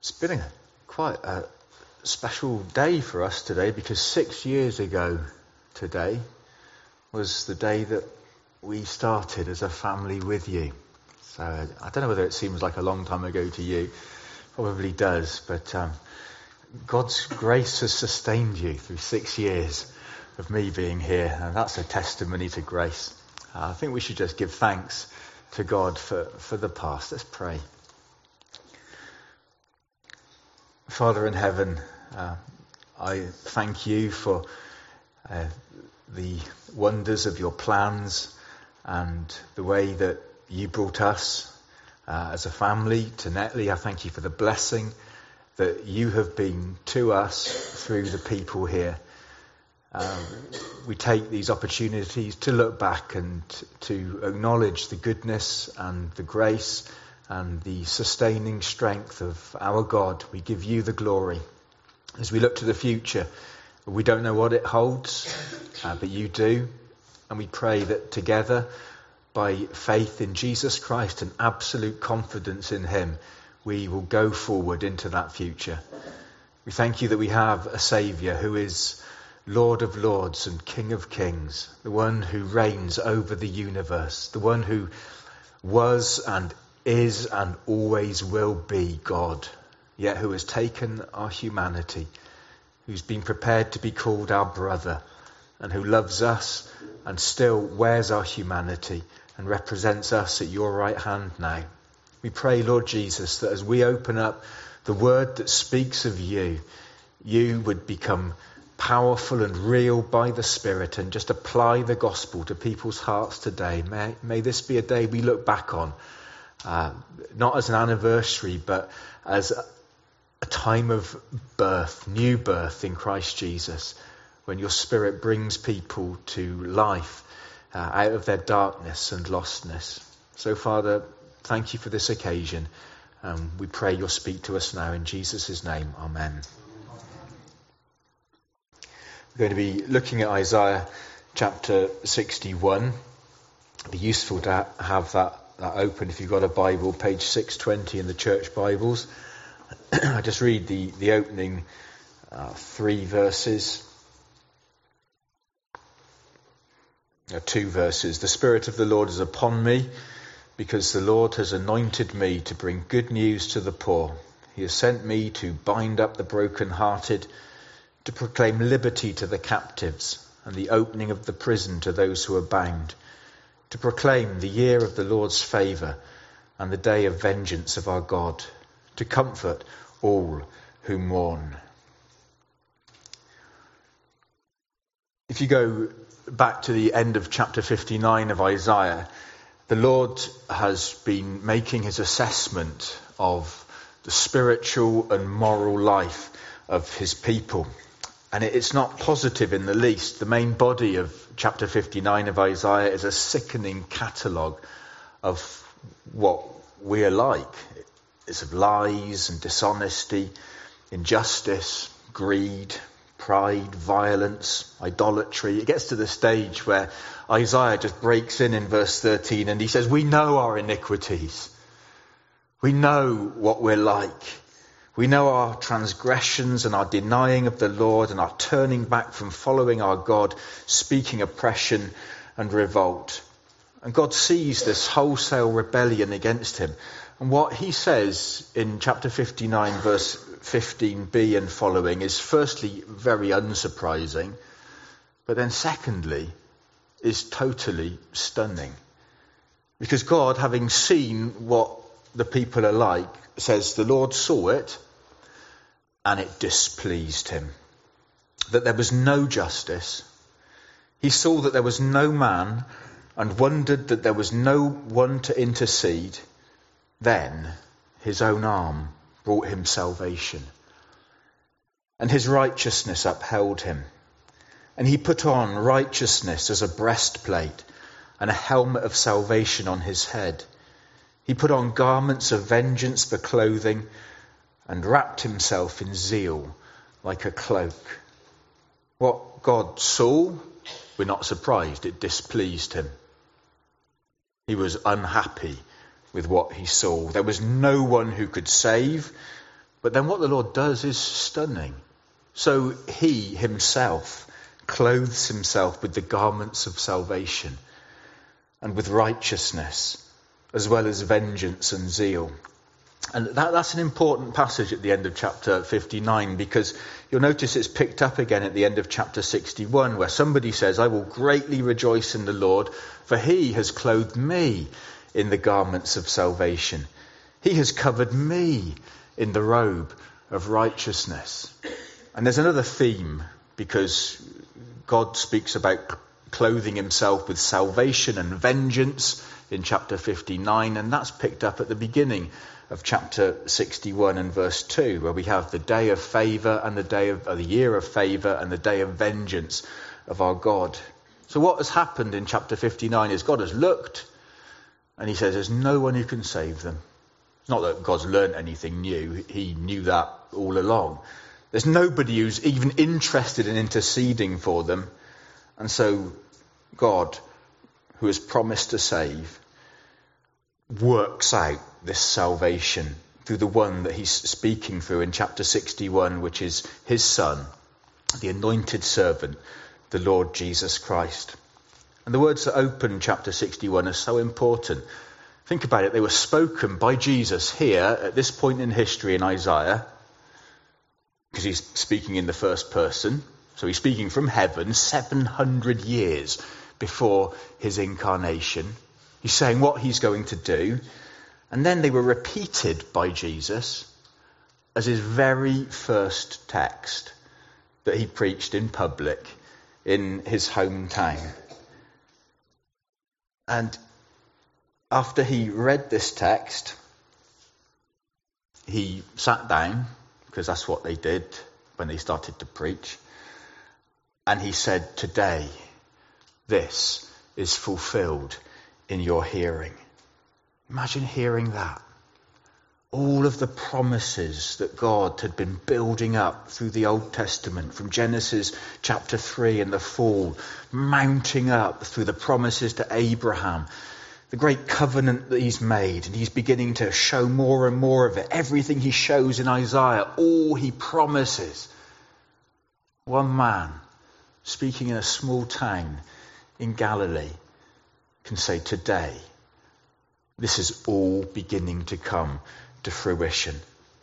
It's been quite a special day for us today, because 6 years ago today was the day that we started as a family with you. So I don't know whether it seems like a long time ago to you. Probably does, but God's grace has sustained you through 6 years of me being here, and that's a testimony to grace. I think we should just give thanks to God for the past. Let's pray. Father in heaven, I thank you for the wonders of your plans and the way that you brought us as a family to Netley. I thank you for the blessing that you have been to us through the people here. We take these opportunities to look back and to acknowledge the goodness and the grace and the sustaining strength of our God. We give you the glory. As we look to the future, we don't know what it holds, but you do. And we pray that together, by faith in Jesus Christ and absolute confidence in him, we will go forward into that future. We thank you that we have a Saviour who is Lord of Lords and King of Kings, the one who reigns over the universe, the one who was and is and always will be God, yet who has taken our humanity, who's been prepared to be called our brother, and who loves us and still wears our humanity and represents us at your right hand now. We pray, Lord Jesus, that as we open up the word that speaks of you, you would become powerful and real by the Spirit and just apply the gospel to people's hearts today. May this be a day we look back on, not as an anniversary, but as a time of birth, new birth in Christ Jesus, when your Spirit brings people to life out of their darkness and lostness. So, Father, thank you for this occasion. We pray you'll speak to us now in Jesus' name. Amen. We're going to be looking at Isaiah chapter 61. It'd be useful to have that open if you've got a Bible, page 620 in the church Bibles. I just read the opening 2 verses. The Spirit of the Lord is upon me, because the Lord has anointed me to bring good news to the poor. He has sent me to bind up the brokenhearted, to proclaim liberty to the captives and the opening of the prison to those who are bound, to proclaim the year of the Lord's favour and the day of vengeance of our God, to comfort all who mourn. If you go back to the end of chapter 59 of Isaiah, the Lord has been making his assessment of the spiritual and moral life of his people. And it's not positive in the least. The main body of chapter 59 of Isaiah is a sickening catalogue of what we are like. It's of lies and dishonesty, injustice, greed, pride, violence, idolatry. It gets to the stage where Isaiah just breaks in verse 13 and he says, we know our iniquities. We know what we're like. We know our transgressions and our denying of the Lord and our turning back from following our God, speaking oppression and revolt. And God sees this wholesale rebellion against him. And what he says in chapter 59, verse 15b and following is firstly very unsurprising, but then secondly is totally stunning. Because God, having seen what the people are like, says the Lord saw it and it displeased him, that there was no justice. He saw that there was no man and wondered that there was no one to intercede. Then his own arm brought him salvation, and his righteousness upheld him. And he put on righteousness as a breastplate and a helmet of salvation on his head. He put on garments of vengeance for clothing and wrapped himself in zeal like a cloak. What God saw, we're not surprised, it displeased him. He was unhappy with what he saw. There was no one who could save. But then what the Lord does is stunning. So he himself clothes himself with the garments of salvation and with righteousness, as well as vengeance and zeal. And that's an important passage at the end of chapter 59, because you'll notice it's picked up again at the end of chapter 61, where somebody says, I will greatly rejoice in the Lord, for he has clothed me in the garments of salvation. He has covered me in the robe of righteousness. And there's another theme, because God speaks about clothing himself with salvation and vengeance in chapter 59, and that's picked up at the beginning of chapter 61 and verse 2, where we have the day of favour and the year of favour and the day of vengeance of our God. So what has happened in chapter 59 is God has looked and he says there's no one who can save them. It's not that God's learnt anything new. He knew that all along. There's nobody who's even interested in interceding for them. And so God, who has promised to save, works out this salvation through the one that he's speaking through in chapter 61, which is his son, the anointed servant, the Lord Jesus Christ. And the words that open chapter 61 are so important. Think about it. They were spoken by Jesus here at this point in history in Isaiah, because he's speaking in the first person. So he's speaking from heaven 700 years before his incarnation. He's saying what he's going to do. And then they were repeated by Jesus as his very first text that he preached in public in his hometown. And after he read this text, he sat down, because that's what they did when they started to preach. And he said, today, this is fulfilled in your hearing. Imagine hearing that. All of the promises that God had been building up through the Old Testament, from Genesis chapter 3 and the fall, mounting up through the promises to Abraham, the great covenant that he's made, and he's beginning to show more and more of it. Everything he shows in Isaiah, all he promises. One man speaking in a small town in Galilee can say, today, this is all beginning to come to fruition.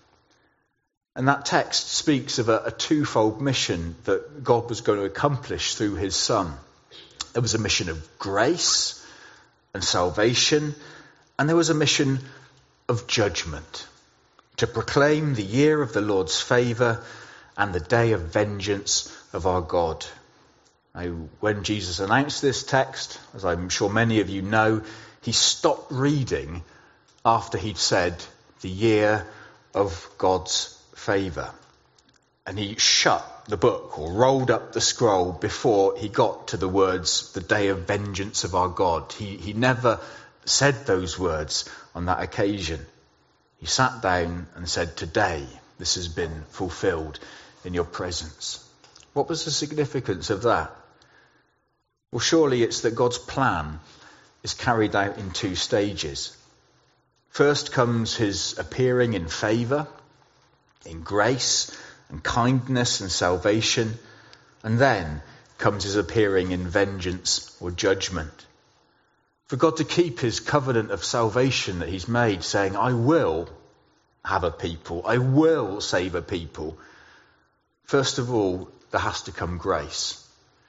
And that text speaks of a twofold mission that God was going to accomplish through his Son. There was a mission of grace and salvation, and there was a mission of judgment, to proclaim the year of the Lord's favour and the day of vengeance of our God. Now, when Jesus announced this text, as I'm sure many of you know, he stopped reading after he'd said the year of God's favour. And he shut the book, or rolled up the scroll, before he got to the words, the day of vengeance of our God. He never said those words on that occasion. He sat down and said, today this has been fulfilled in your presence. What was the significance of that? Well, surely it's that God's plan is carried out in two stages. First comes his appearing in favour, in grace and kindness and salvation, and then comes his appearing in vengeance or judgment. For God to keep his covenant of salvation that he's made, saying, I will have a people, I will save a people. First of all, there has to come grace.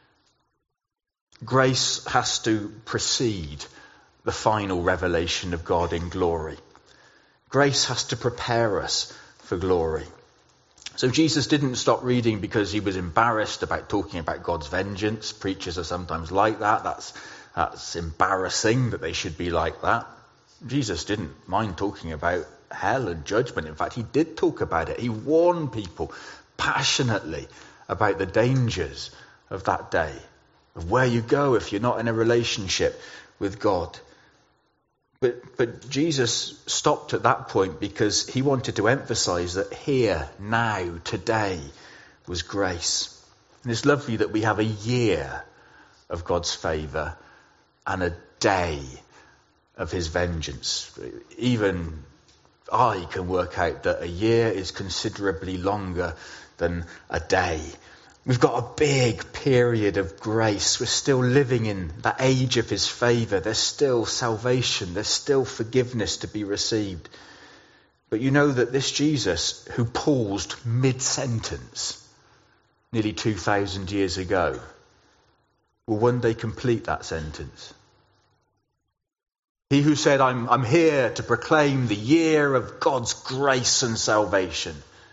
Grace has to precede the final revelation of God in glory. Grace has to prepare us for glory. So Jesus didn't stop reading because he was embarrassed about talking about God's vengeance. Preachers are sometimes like that. That's embarrassing that they should be like that. Jesus didn't mind talking about hell and judgment. In fact, he did talk about it. He warned people passionately about the dangers of that day, of where you go if you're not in a relationship with God. But Jesus stopped at that point because he wanted to emphasize that here, now, today was grace. And it's lovely that we have a year of God's favour and a day of his vengeance. Even I can work out that a year is considerably longer than a day. We've got a big period of grace. We're still living in that age of his favour. There's still salvation. There's still forgiveness to be received. But you know that this Jesus, who paused mid-sentence nearly 2,000 years ago, will one day complete that sentence. He who said, I'm here to proclaim the year of God's grace and salvation.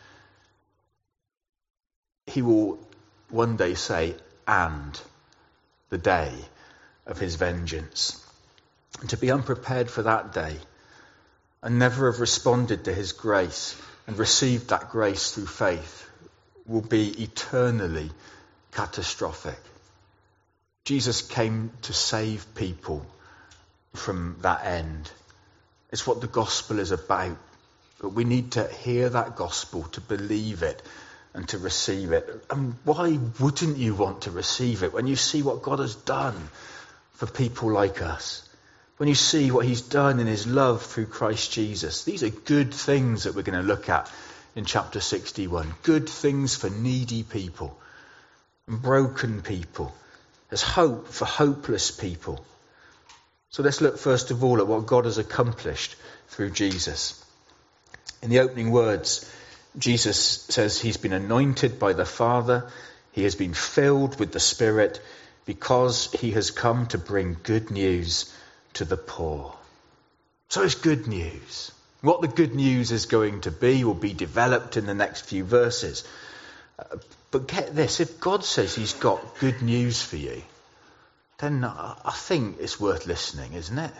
He will one day say, and the day of his vengeance. And to be unprepared for that day and never have responded to his grace and received that grace through faith will be eternally catastrophic. Jesus came to save people from that end. It's what the gospel is about. But we need to hear that gospel, to believe it and to receive it. And why wouldn't you want to receive it when you see what God has done for people like us? When you see what he's done in his love through Christ Jesus. These are good things that we're going to look at in chapter 61. Good things for needy people and broken people. There's hope for hopeless people. So let's look first of all at what God has accomplished through Jesus. In the opening words, Jesus says he's been anointed by the Father. He has been filled with the Spirit because he has come to bring good news to the poor. So it's good news. What the good news is going to be will be developed in the next few verses. But get this, if God says he's got good news for you, then I think it's worth listening, isn't it?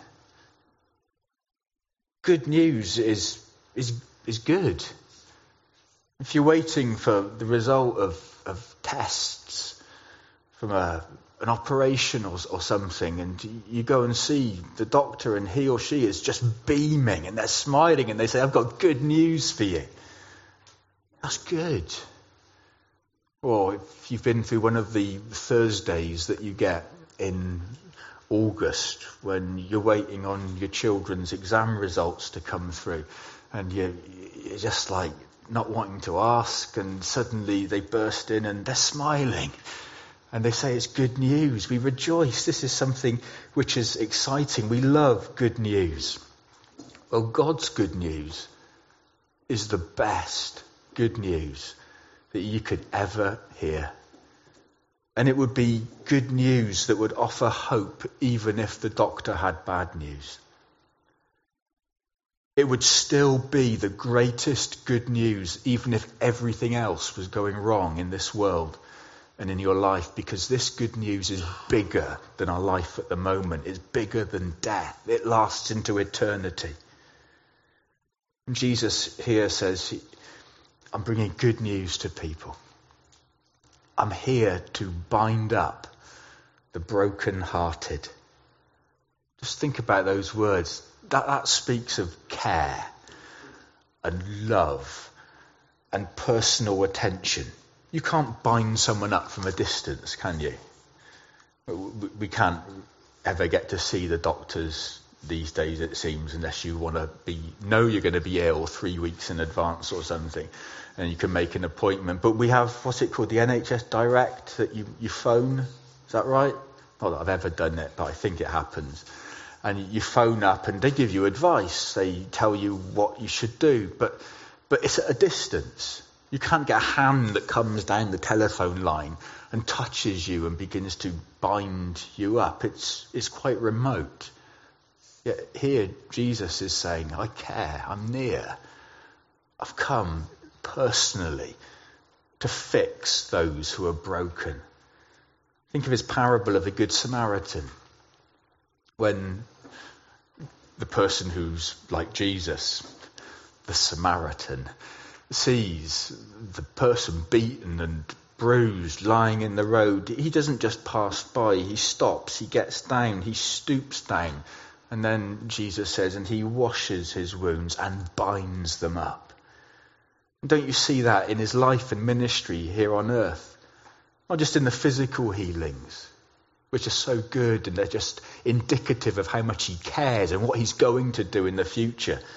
Good news is good. If you're waiting for the result of tests from an operation or something, and you go and see the doctor and he or she is just beaming and they're smiling and they say, I've got good news for you. That's good. Or if you've been through one of the Thursdays that you get in August when you're waiting on your children's exam results to come through and you're just like not wanting to ask, and suddenly they burst in and they're smiling and they say it's good news. We rejoice. This is something which is exciting. We love good news. Well, God's good news is the best good news that you could ever hear. And it would be good news that would offer hope even if the doctor had bad news. It would still be the greatest good news even if everything else was going wrong in this world and in your life, because this good news is bigger than our life at the moment. It's bigger than death. It lasts into eternity. And Jesus here says, I'm bringing good news to people. I'm here to bind up the broken-hearted. Just think about those words. That speaks of care and love and personal attention. You can't bind someone up from a distance, can you? We can't ever get to see the doctors these days, it seems, unless you want to know you're going to be ill 3 weeks in advance or something, and you can make an appointment. But we have, what's it called, the NHS Direct, that you phone. Is that right? Not that I've ever done it, but I think it happens. And you phone up and they give you advice. They tell you what you should do. But it's at a distance. You can't get a hand that comes down the telephone line and touches you and begins to bind you up. It's quite remote. Yet here Jesus is saying, I care, I'm near. I've come personally to fix those who are broken. Think of his parable of the Good Samaritan. When the person who's like Jesus, the Samaritan, sees the person beaten and bruised lying in the road, he doesn't just pass by, he stops, he gets down, he stoops down. And then Jesus says, and he washes his wounds and binds them up. Don't you see that in his life and ministry here on earth? Not just in the physical healings, which are so good and they're just indicative of how much he cares and what he's going to do in the future.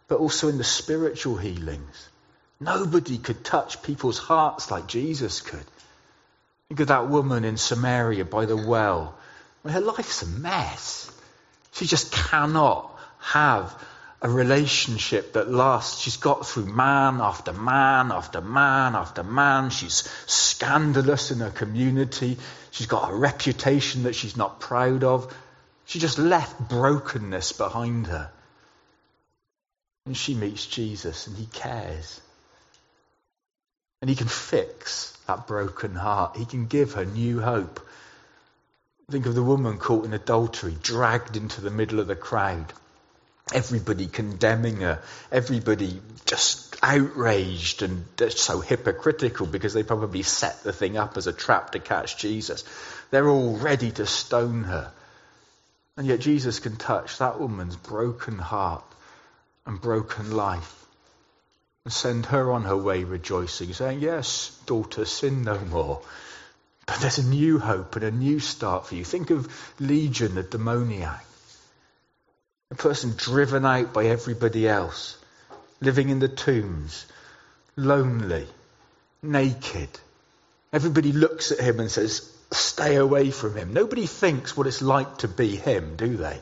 but also in the spiritual healings. Nobody could touch people's hearts like Jesus could. Think of that woman in Samaria by the well. Her life's a mess. She just cannot have a relationship that lasts. She's got through man after man after man after man. She's scandalous in her community. She's got a reputation that she's not proud of. She just left brokenness behind her. And she meets Jesus, and he cares. And he can fix that broken heart. He can give her new hope. Think of the woman caught in adultery, dragged into the middle of the crowd. Everybody condemning her. Everybody just outraged and so hypocritical because they probably set the thing up as a trap to catch Jesus. They're all ready to stone her. And yet Jesus can touch that woman's broken heart and broken life and send her on her way rejoicing, saying, yes, daughter, sin no more. But there's a new hope and a new start for you. Think of Legion, the demoniac. A person driven out by everybody else, living in the tombs, lonely, naked. Everybody looks at him and says, stay away from him. Nobody thinks what it's like to be him, do they?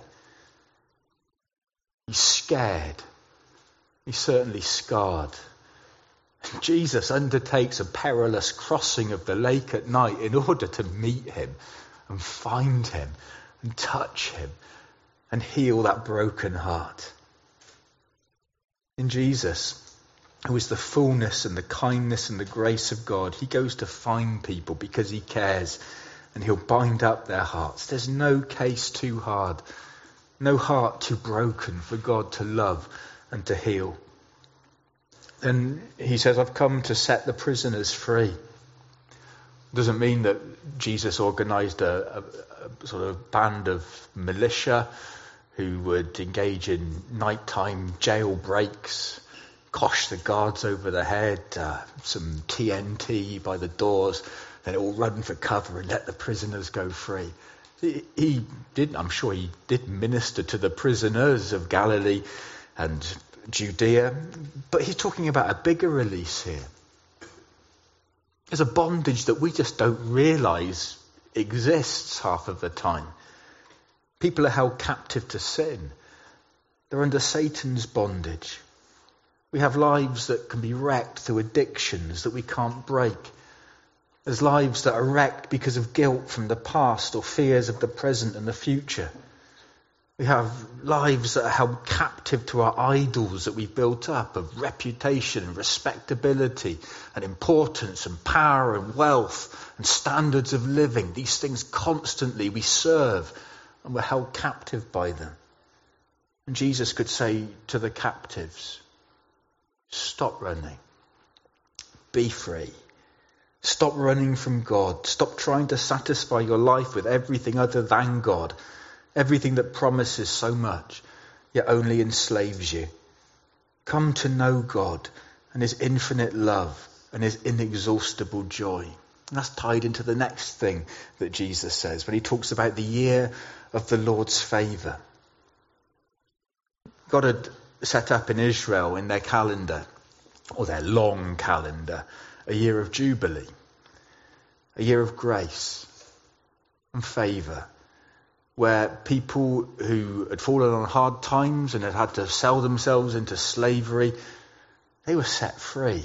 He's scared. He's certainly scarred. Jesus undertakes a perilous crossing of the lake at night in order to meet him and find him and touch him and heal that broken heart. In Jesus, who is the fullness and the kindness and the grace of God, he goes to find people because he cares, and he'll bind up their hearts. There's no case too hard, no heart too broken for God to love and to heal. And he says, I've come to set the prisoners free. Doesn't mean that Jesus organised a sort of band of militia who would engage in nighttime jailbreaks, cosh the guards over the head, some TNT by the doors, then all run for cover and let the prisoners go free. He did, I'm sure he did minister to the prisoners of Galilee and Judea, but he's talking about a bigger release here. There's a bondage that we just don't realise exists half of the time. People are held captive to sin. They're under Satan's bondage. We have lives that can be wrecked through addictions that we can't break. There's lives that are wrecked because of guilt from the past or fears of the present and the future. We have lives that are held captive to our idols that we've built up of reputation and respectability and importance and power and wealth and standards of living. These things constantly we serve and we're held captive by them. And Jesus could say to the captives, stop running. Be free. Stop running from God. Stop trying to satisfy your life with everything other than God. Everything that promises so much, yet only enslaves you. Come to know God and his infinite love and his inexhaustible joy. And that's tied into the next thing that Jesus says when he talks about the year of the Lord's favour. God had set up in Israel in their calendar, or their long calendar, a year of Jubilee, a year of grace and favour, where people who had fallen on hard times and had had to sell themselves into slavery, they were set free.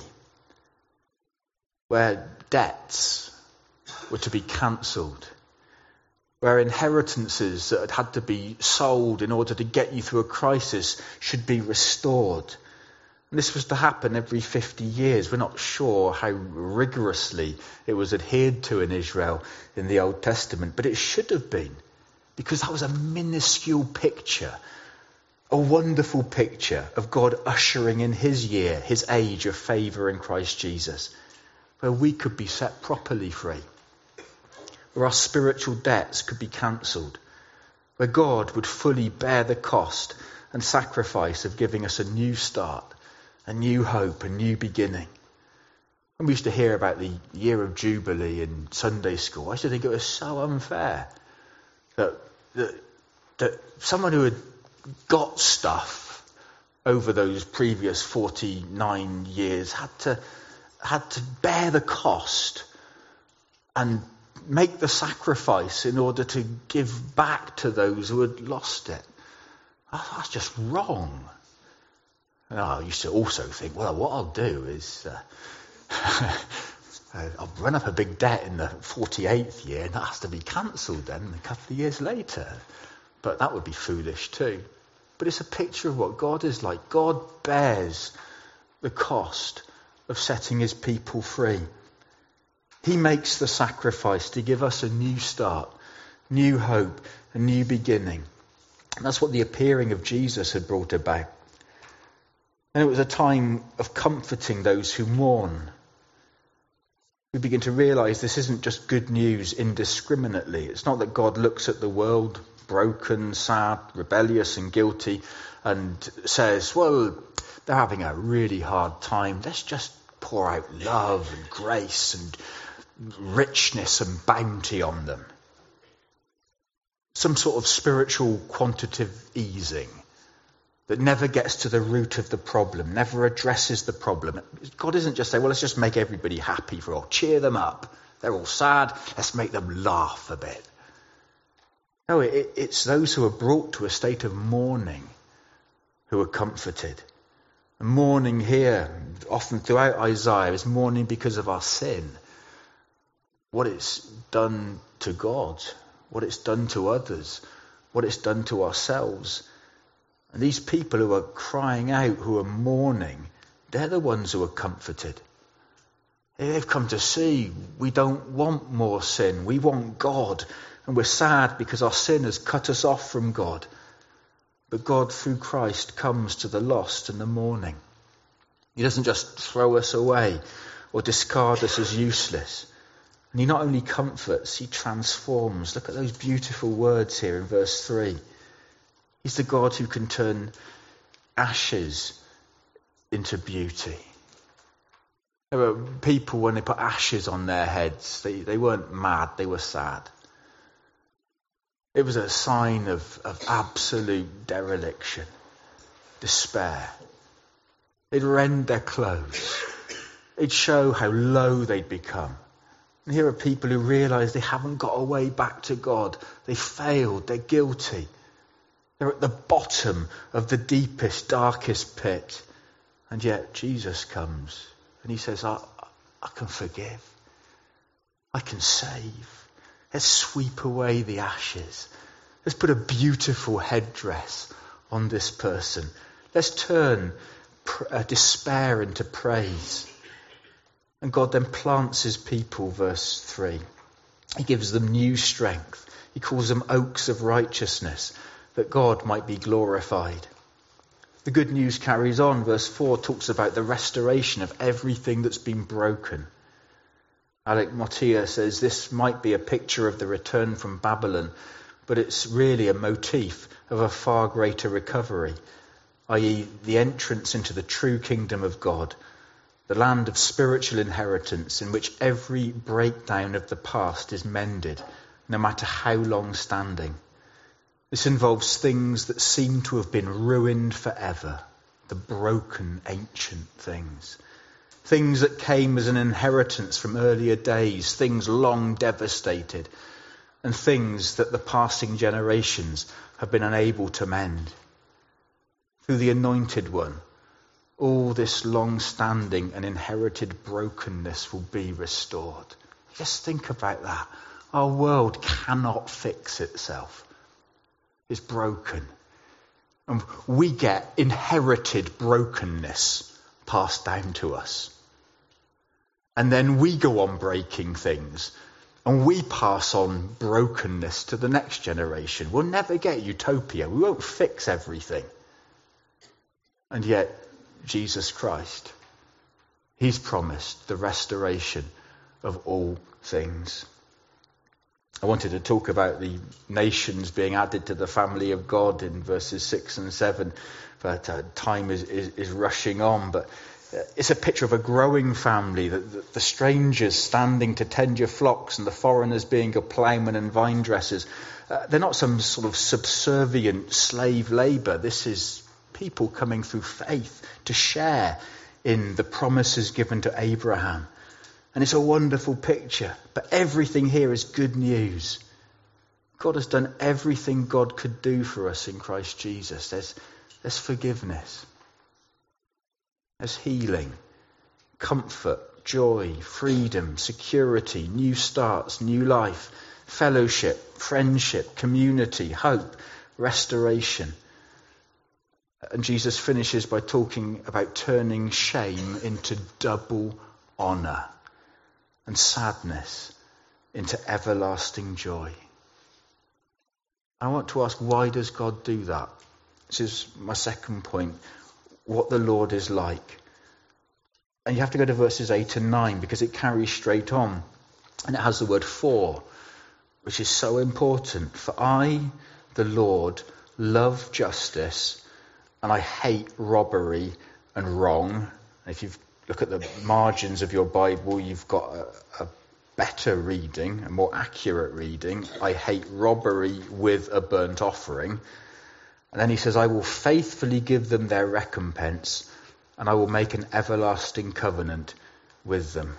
Where debts were to be cancelled. Where inheritances that had had to be sold in order to get you through a crisis should be restored. And this was to happen every 50 years. We're not sure how rigorously it was adhered to in Israel in the Old Testament, but it should have been. Because that was a minuscule picture, a wonderful picture of God ushering in his year, his age of favour in Christ Jesus, where we could be set properly free, where our spiritual debts could be cancelled, where God would fully bear the cost and sacrifice of giving us a new start, a new hope, a new beginning. When we used to hear about the year of Jubilee in Sunday school, I used to think it was so unfair. That someone who had got stuff over those previous 49 years had to bear the cost and make the sacrifice in order to give back to those who had lost it. That's just wrong. And I used to also think, well, what I'll do is I'll run up a big debt in the 48th year, and that has to be cancelled then a couple of years later. But that would be foolish too. But it's a picture of what God is like. God bears the cost of setting his people free. He makes the sacrifice to give us a new start, new hope, a new beginning. And that's what the appearing of Jesus had brought about. And it was a time of comforting those who mourn. We begin to realise this isn't just good news indiscriminately. It's not that God looks at the world broken, sad, rebellious and guilty and says, well, they're having a really hard time. Let's just pour out love and grace and richness and bounty on them. Some sort of spiritual quantitative easing that never gets to the root of the problem, never addresses the problem. God isn't just saying, well, let's just make everybody happy cheer them up. They're all sad. Let's make them laugh a bit. No, it's those who are brought to a state of mourning who are comforted. And mourning here, often throughout Isaiah, is mourning because of our sin. What it's done to God, what it's done to others, what it's done to ourselves. And these people who are crying out, who are mourning, they're the ones who are comforted. They've come to see we don't want more sin. We want God. And we're sad because our sin has cut us off from God. But God, through Christ, comes to the lost and the mourning. He doesn't just throw us away or discard us as useless. And he not only comforts, he transforms. Look at those beautiful words here in verse 3. He's the God who can turn ashes into beauty. There were people, when they put ashes on their heads, they weren't mad, they were sad. It was a sign of absolute dereliction, despair. They'd rend their clothes. It'd show how low they'd become. And here are people who realise they haven't got a way back to God. They failed, they're guilty. They're at the bottom of the deepest, darkest pit. And yet Jesus comes and he says, I can forgive. I can save. Let's sweep away the ashes. Let's put a beautiful headdress on this person. Let's turn despair into praise. And God then plants his people, verse 3. He gives them new strength. He calls them oaks of righteousness, that God might be glorified. The good news carries on. Verse 4 talks about the restoration of everything that's been broken. Alec Mottier says this might be a picture of the return from Babylon, but it's really a motif of a far greater recovery, i.e. the entrance into the true kingdom of God, the land of spiritual inheritance in which every breakdown of the past is mended, no matter how long standing. This involves things that seem to have been ruined forever, the broken ancient things. Things that came as an inheritance from earlier days, things long devastated, and things that the passing generations have been unable to mend. Through the Anointed One, all this long-standing and inherited brokenness will be restored. Just think about that. Our world cannot fix itself. It's broken. And we get inherited brokenness passed down to us. And then we go on breaking things. And we pass on brokenness to the next generation. We'll never get utopia. We won't fix everything. And yet, Jesus Christ, he's promised the restoration of all things. I wanted to talk about the nations being added to the family of God in verses 6 and 7, but time is rushing on. But it's a picture of a growing family, the strangers standing to tend your flocks and the foreigners being your ploughmen and vine dressers. They're not some sort of subservient slave labour. This is people coming through faith to share in the promises given to Abraham. And it's a wonderful picture. But everything here is good news. God has done everything God could do for us in Christ Jesus. There's forgiveness. There's healing, comfort, joy, freedom, security, new starts, new life, fellowship, friendship, community, hope, restoration. And Jesus finishes by talking about turning shame into double honour and sadness into everlasting joy. I want to ask, why does God do that? This is my second point, what the Lord is like. And you have to go to verses 8 and 9 because it carries straight on. And it has the word for, which is so important. For I, the Lord, love justice and I hate robbery and wrong. If you look at the margins of your Bible, you've got a better reading, a more accurate reading. I hate robbery with a burnt offering. And then he says, I will faithfully give them their recompense and I will make an everlasting covenant with them.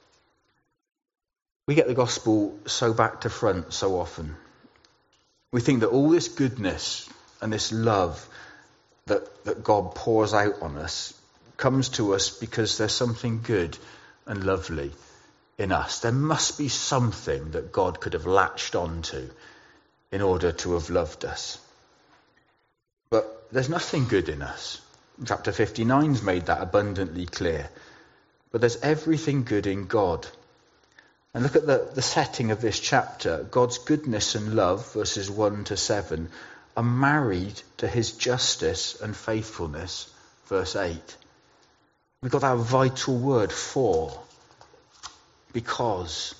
We get the gospel so back to front so often. We think that all this goodness and this love that God pours out on us comes to us because there's something good and lovely in us. There must be something that God could have latched onto in order to have loved us. But there's nothing good in us. Chapter 59's made that abundantly clear. But there's everything good in God. And look at the setting of this chapter. God's goodness and love, verses 1 to 7, are married to his justice and faithfulness, verse 8. We've got that vital word, for, because.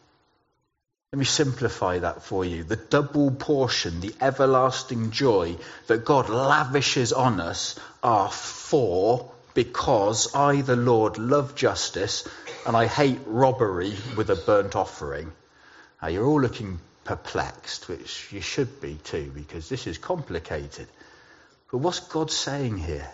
Let me simplify that for you. The double portion, the everlasting joy that God lavishes on us are for, because I, the Lord, love justice and I hate robbery with a burnt offering. Now, you're all looking perplexed, which you should be too, because this is complicated. But what's God saying here?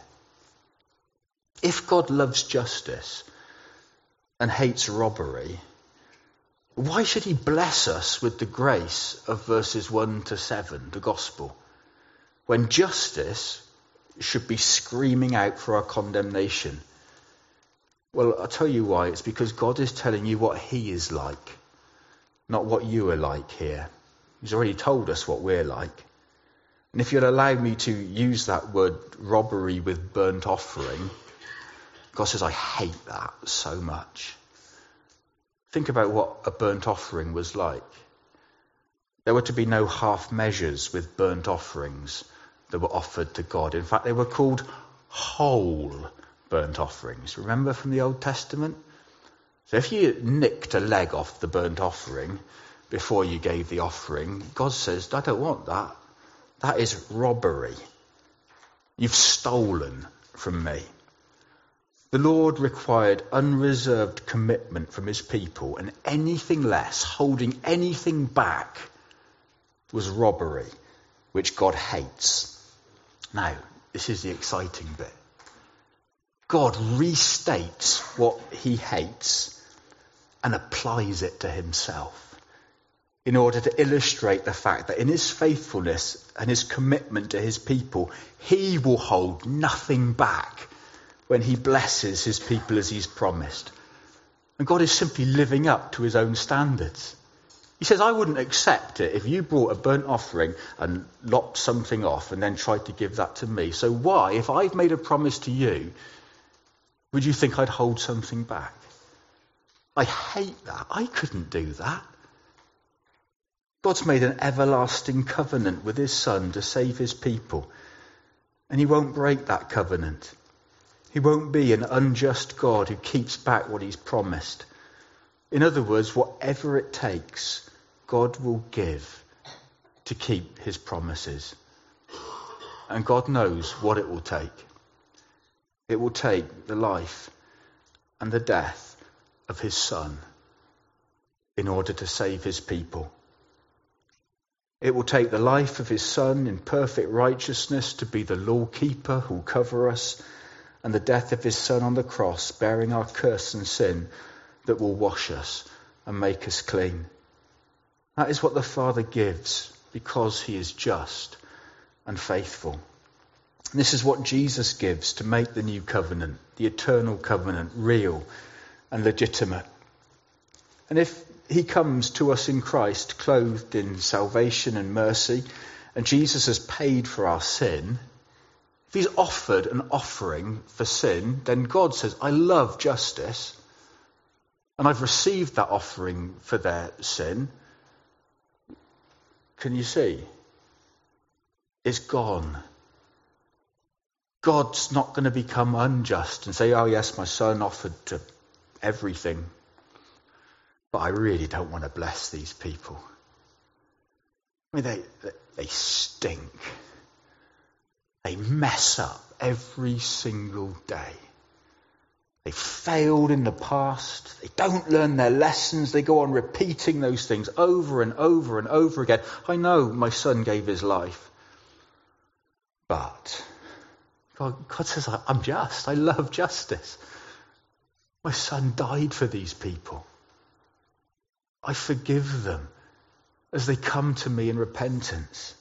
If God loves justice and hates robbery, why should he bless us with the grace of verses 1 to 7, the gospel, when justice should be screaming out for our condemnation? Well, I'll tell you why. It's because God is telling you what he is like, not what you are like here. He's already told us what we're like. And if you'll allow me to use that word robbery with burnt offering, God says, I hate that so much. Think about what a burnt offering was like. There were to be no half measures with burnt offerings that were offered to God. In fact, they were called whole burnt offerings. Remember from the Old Testament? So if you nicked a leg off the burnt offering before you gave the offering, God says, I don't want that. That is robbery. You've stolen from me. The Lord required unreserved commitment from his people, and anything less, holding anything back, was robbery, which God hates. Now, this is the exciting bit. God restates what he hates and applies it to himself in order to illustrate the fact that in his faithfulness and his commitment to his people, he will hold nothing back when he blesses his people as he's promised. And God is simply living up to his own standards. He says, I wouldn't accept it if you brought a burnt offering and lopped something off and then tried to give that to me. So why, if I've made a promise to you, would you think I'd hold something back? I hate that. I couldn't do that. God's made an everlasting covenant with his Son to save his people. And he won't break that covenant. He won't be an unjust God who keeps back what he's promised. In other words, whatever it takes, God will give to keep his promises. And God knows what it will take. It will take the life and the death of his Son in order to save his people. It will take the life of his Son in perfect righteousness to be the law keeper who will cover us, and the death of his Son on the cross, bearing our curse and sin, that will wash us and make us clean. That is what the Father gives because he is just and faithful. And this is what Jesus gives to make the new covenant, the eternal covenant, real and legitimate. And if he comes to us in Christ, clothed in salvation and mercy, and Jesus has paid for our sin, if he's offered an offering for sin, then God says, I love justice, and I've received that offering for their sin. Can you see? It's gone. God's not going to become unjust and say, oh yes, my Son offered to everything, but I really don't want to bless these people. I mean, they stink. They mess up every single day. They failed in the past. They don't learn their lessons. They go on repeating those things over and over and over again. I know my Son gave his life, but God says, I'm just. I love justice. My Son died for these people. I forgive them as they come to me in repentance.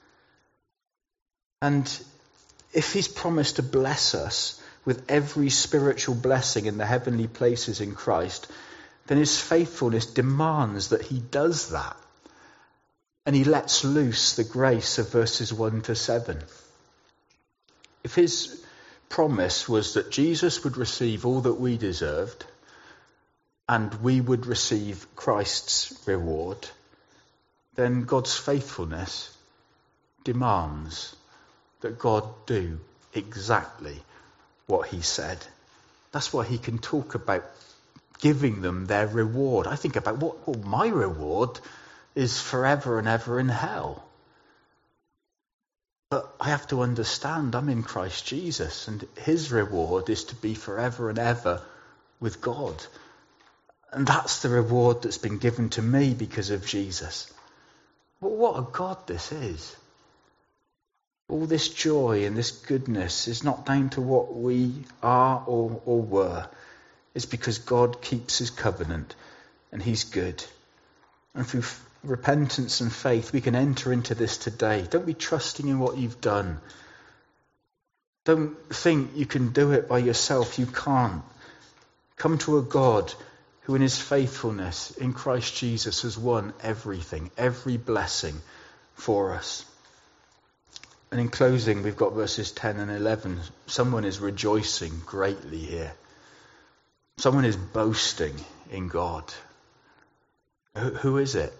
And if he's promised to bless us with every spiritual blessing in the heavenly places in Christ, then his faithfulness demands that he does that. And he lets loose the grace of verses 1 to 7. If his promise was that Jesus would receive all that we deserved, and we would receive Christ's reward, then God's faithfulness demands that God do exactly what he said. That's why he can talk about giving them their reward. I think about my reward is forever and ever in hell. But I have to understand I'm in Christ Jesus, and his reward is to be forever and ever with God. And that's the reward that's been given to me because of Jesus. Well, what a God this is. All this joy and this goodness is not down to what we are or were. It's because God keeps his covenant and he's good. And through repentance and faith, we can enter into this today. Don't be trusting in what you've done. Don't think you can do it by yourself. You can't. Come to a God who in his faithfulness in Christ Jesus has won everything, every blessing for us. And in closing, we've got verses 10 and 11. Someone is rejoicing greatly here. Someone is boasting in God. Who is it?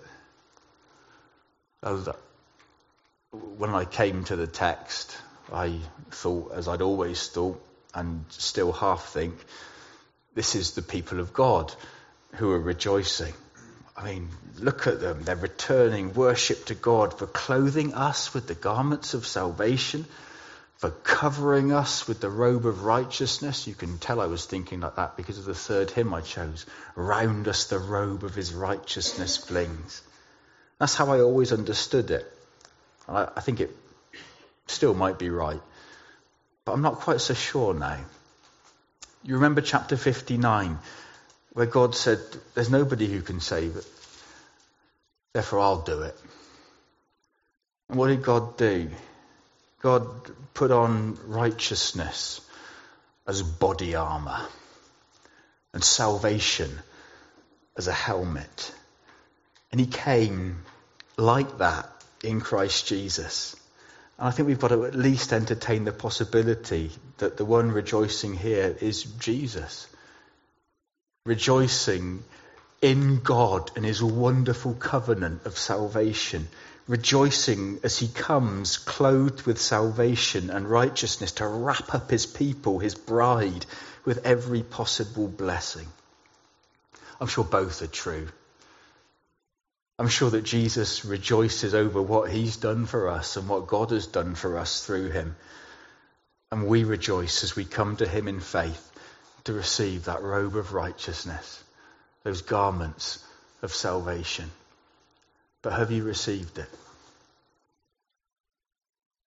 When I came to the text, I thought, as I'd always thought, and still half think, this is the people of God who are rejoicing. I mean, look at them. They're returning worship to God for clothing us with the garments of salvation, for covering us with the robe of righteousness. You can tell I was thinking like that because of the third hymn I chose. Round us the robe of his righteousness flings. That's how I always understood it. I think it still might be right, but I'm not quite so sure now. You remember chapter 59, where God said, there's nobody who can save it, therefore I'll do it. And what did God do? God put on righteousness as body armour and salvation as a helmet. And he came like that in Christ Jesus. And I think we've got to at least entertain the possibility that the one rejoicing here is Jesus. Rejoicing in God and his wonderful covenant of salvation. Rejoicing as he comes clothed with salvation and righteousness to wrap up his people, his bride, with every possible blessing. I'm sure both are true. I'm sure that Jesus rejoices over what he's done for us and what God has done for us through him. And we rejoice as we come to him in faith to receive that robe of righteousness, those garments of salvation. But have you received it?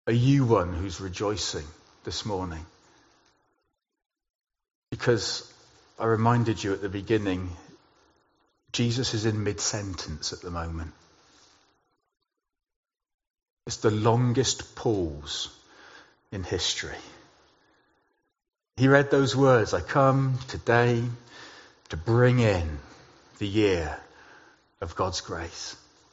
Are you one who's rejoicing this morning? Because I reminded you at the beginning, Jesus is in mid-sentence at the moment. It's the longest pause in history. He read those words, I come today to bring in the year of God's grace.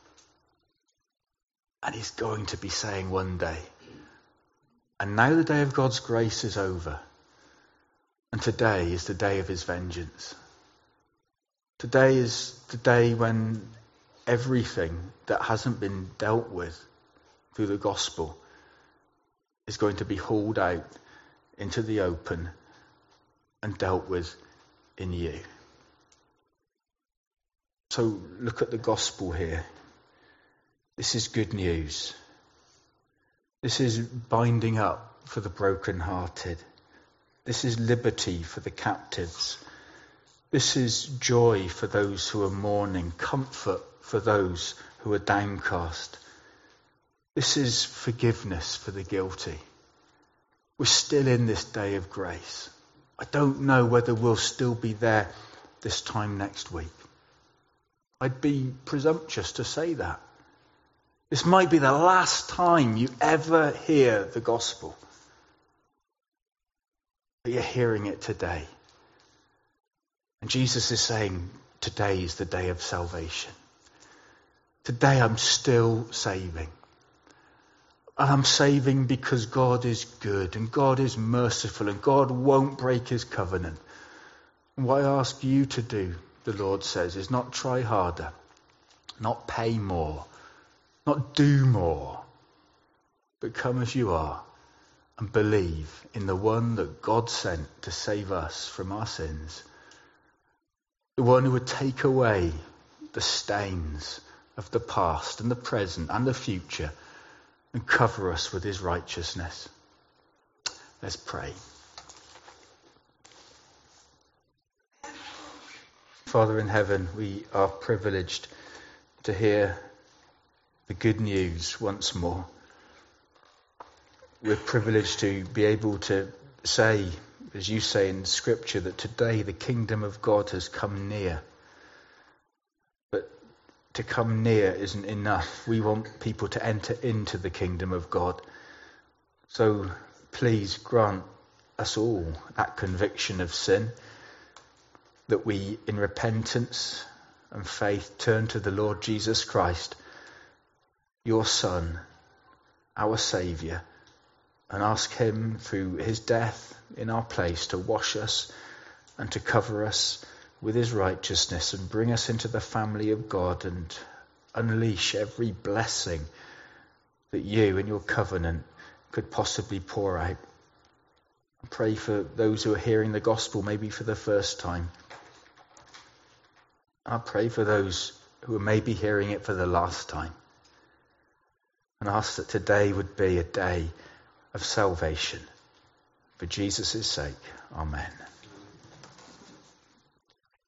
And he's going to be saying one day, and now the day of God's grace is over. And today is the day of his vengeance. Today is the day when everything that hasn't been dealt with through the gospel is going to be hauled out into the open and dealt with in you. So look at the gospel here. This is good news. This is binding up for the brokenhearted. This is liberty for the captives. This is joy for those who are mourning, comfort for those who are downcast. This is forgiveness for the guilty. We're still in this day of grace. I don't know whether we'll still be there this time next week. I'd be presumptuous to say that. This might be the last time you ever hear the gospel. But you're hearing it today. And Jesus is saying, today is the day of salvation. Today I'm still saving. And I'm saving because God is good and God is merciful and God won't break his covenant. And what I ask you to do, the Lord says, is not try harder, not pay more, not do more, but come as you are and believe in the one that God sent to save us from our sins. The one who would take away the stains of the past and the present and the future and cover us with his righteousness. Let's pray. Father in heaven, we are privileged to hear the good news once more. We're privileged to be able to say, as you say in Scripture, that today the kingdom of God has come near. But to come near isn't enough. We want people to enter into the kingdom of God. So please grant us all that conviction of sin, that we in repentance and faith turn to the Lord Jesus Christ, your Son, our Saviour, and ask him through his death in our place to wash us and to cover us with his righteousness and bring us into the family of God and unleash every blessing that you and your covenant could possibly pour out. I pray for those who are hearing the gospel maybe for the first time. I pray for those who are maybe hearing it for the last time. And ask that today would be a day of salvation. For Jesus' sake, amen.